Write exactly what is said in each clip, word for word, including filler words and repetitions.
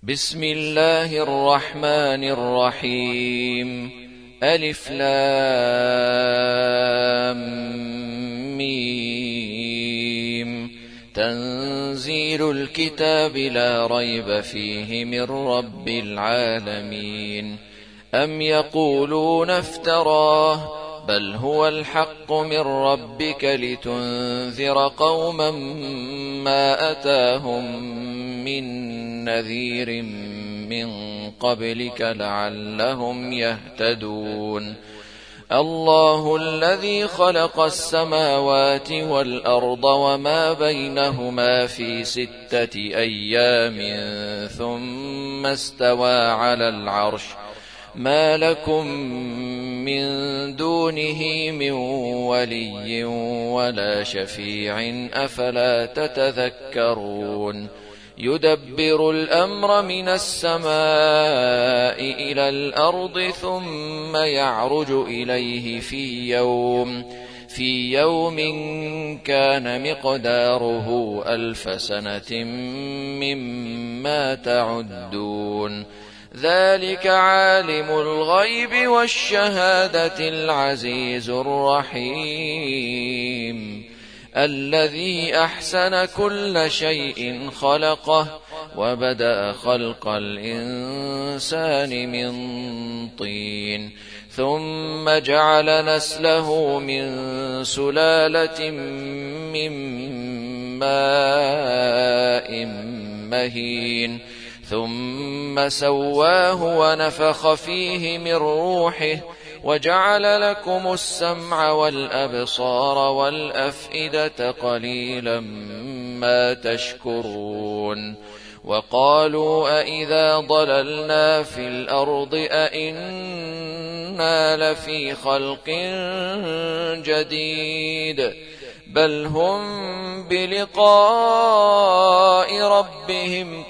بسم الله الرحمن الرحيم. ألف لام ميم. تنزيل الكتاب لا ريب فيه من رب العالمين. أم يقولون افتراه بل هو الحق من ربك لتنذر قوما ما أتاهم من نذير من قبلك لعلهم يهتدون. الله الذي خلق السماوات والأرض وما بينهما في ستة أيام ثم استوى على العرش ما لكم من دونه من ولي ولا شفيع أفلا تتذكرون. يدبر الأمر من السماء إلى الأرض ثم يعرج إليه في يوم في يوم كان مقداره ألف سنة مما تعدون. ذلك عالم الغيب والشهادة العزيز الرحيم. الذي أحسن كل شيء خلقه وبدأ خلق الإنسان من طين ثم جعل نسله من سلالة من ماء مهين ثم سواه ونفخ فيه من روحه وجعل لكم السمع والأبصار والأفئدة قليلا ما تشكرون. وقالوا أئذا ضللنا في الأرض أئنا لفي خلق جديد بل هم بلقاء ربهم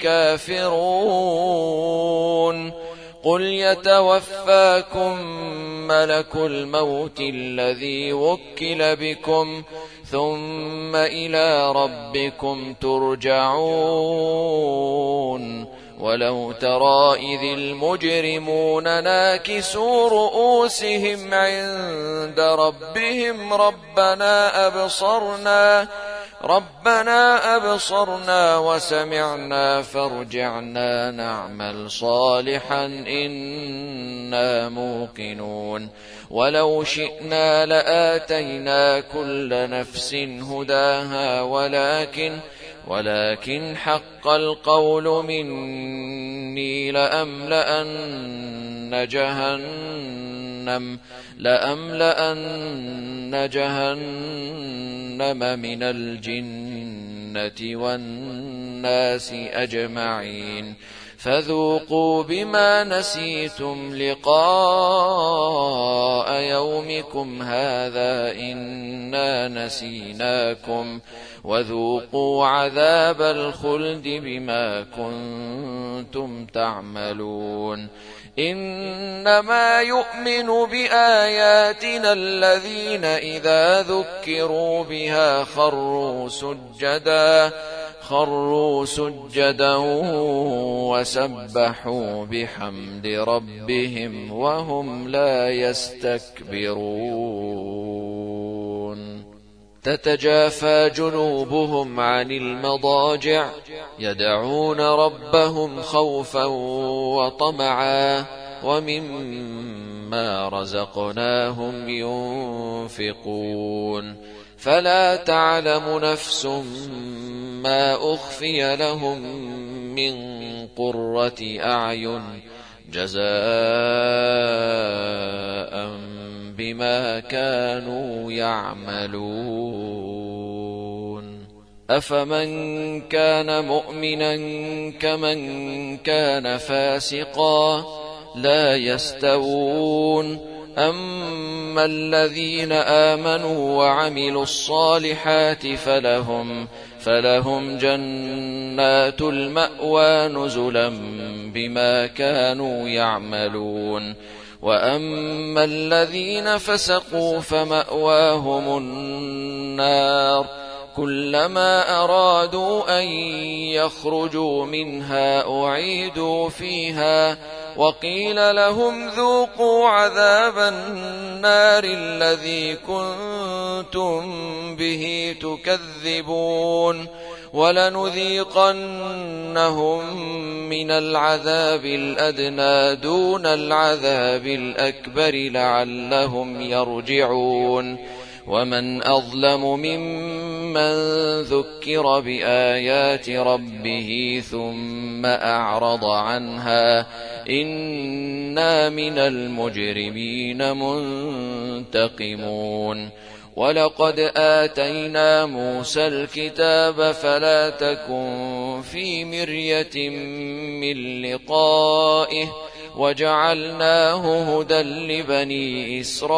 كافرون. قل يتوفاكم ملك الموت الذي وكل بكم ثم إلى ربكم ترجعون. ولو ترى إذ المجرمون ناكسوا رؤوسهم عند ربهم ربنا أبصرنا ربنا أبصرنا وسمعنا فارجعنا نعمل صالحا إنا موقنون. ولو شئنا لآتينا كل نفس هداها ولكن ولكن حق القول مني لأملأن جهنم لأملأن جهنم من الجنة والناس أجمعين. فذوقوا بما نسيتم لقاء يومكم هذا إنا نسيناكم وذوقوا عذاب الخلد بما كنتم تعملون. إنما يؤمن بآياتنا الذين إذا ذكروا بها خروا سجدا خروا سجدا وسبحوا بحمد ربهم وهم لا يستكبرون. تتجافى جنوبهم عن المضاجع يدعون ربهم خوفا وطمعا ومما رزقناهم ينفقون. فلا تعلم نفس ما أخفي لهم من قرة أعين جزاء بما كانوا يعملون. أفمن كان مؤمنا كمن كان فاسقا لا يستوون. أما الذين آمنوا وعملوا الصالحات فلهم فلهم جنات المأوى نزلا بما كانوا يعملون. وأما الذين فسقوا فمأواهم النار كلما أرادوا أن يخرجوا منها أعيدوا فيها وقيل لهم ذوقوا عذاب النار الذي كنتم به تكذبون ولنذيقنهم من العذاب الأدنى دون العذاب الأكبر لعلهم يرجعون ومن أظلم ممن ذكر بآيات ربه ثم أعرض عنها إنا من المجرمين منتقمون ولقد آتينا موسى الكتاب فلا تكن في مرية من لقائه وجعلناه هدى لبني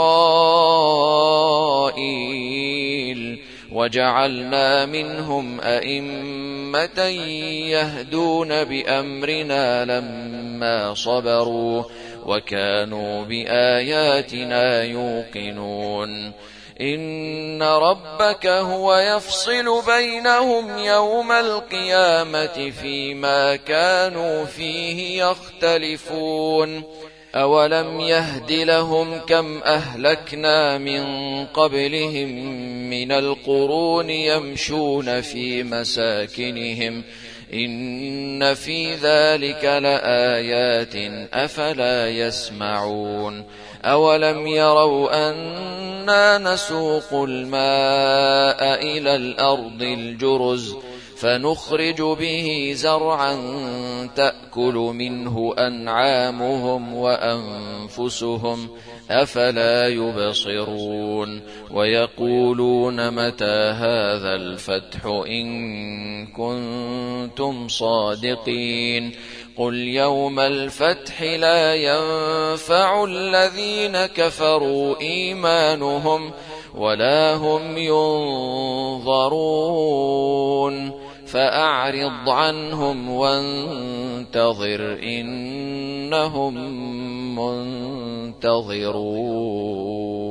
إسرائيل وجعلنا منهم أئمة يهدون بأمرنا لما صبروا وكانوا بآياتنا يوقنون إن ربك هو يفصل بينهم يوم القيامة فيما كانوا فيه يختلفون أولم يهد لهم كم أهلكنا من قبلهم من القرون يمشون في مساكنهم إن في ذلك لآيات أفلا يسمعون أولم يروا أنا نسوق الماء إلى الأرض الجرز فنخرج به زرعا تأكل منه أنعامهم وأنفسهم أفلا يبصرون ويقولون متى هذا الفتح إن كنتم صادقين قل يوم الفتح لا ينفع الذين كفروا إيمانهم ولا هم ينظرون فأعرض عنهم وانتظر إنهم منتظرون.